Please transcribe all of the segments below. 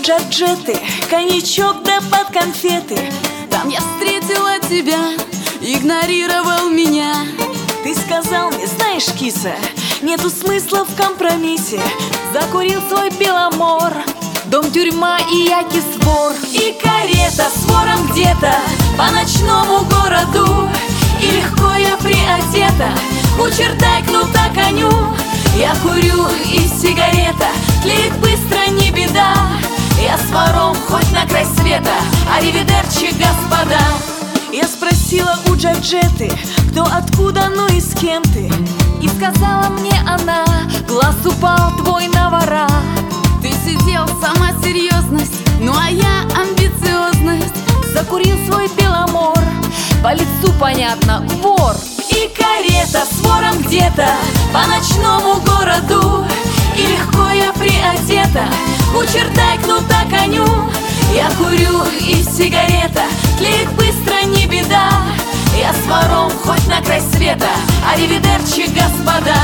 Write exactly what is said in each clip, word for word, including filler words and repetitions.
Джорджетты, коньячок да под конфеты. Там я встретила тебя, игнорировал меня. Ты сказал мне, знаешь, киса, нету смысла в компромиссе. Закурил свой Беломор, дом, тюрьма и я кис-вор. И карета с вором где-то по ночному городу, и легко я приодета, кучер дай кнута коню. Я курю, и сигарета тлеет быстро, не беда. Я с вором хоть на край света, аривидерчи, господа. Я спросила у Джорджетты, кто, откуда, ну и с кем ты. И сказала мне она, глаз упал твой на вора. Ты сидел, сама серьезность, ну а я амбициозность. Закурил свой Беломор, по лицу понятно, вор. И карета с вором где-то по ночному городу, и легко я приодета, кучер дай кнута коню. Я курю, и сигарета тлеет быстро, не беда. Я с вором хоть на край света, аривидерчи, господа.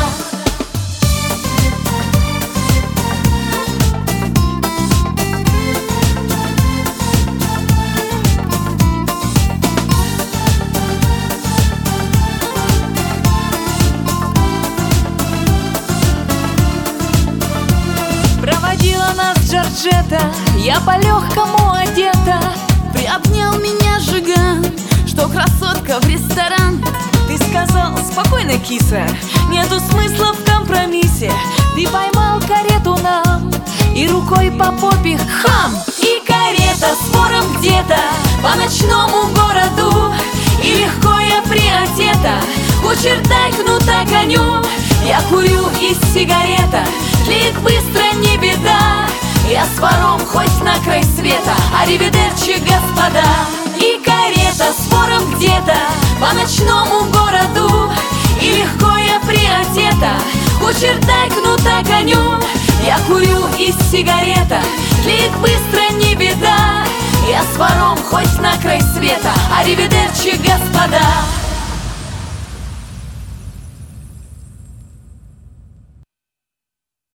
Проводила нас Джорджетта, я по-легкому одета. Приобнял меня Жиган, что красотка в ресторан. Ты сказал, спокойно, киса, нету смысла в компромиссе. Ты поймал карету нам и рукой по попе хам. И карета с вором где-то по ночному городу, и легко я приодета, кучер дай кнута коню. Я курю, и сигарета тлеет быстро, не беда. Я с вором хоть на край света, аривидерчи, господа. И карета с вором где-то по ночному городу, и легко я приодета, кучер дай кнута коню. Я курю, и сигарета тлеет быстро, не беда. Я с вором хоть на край света, аривидерчи, господа.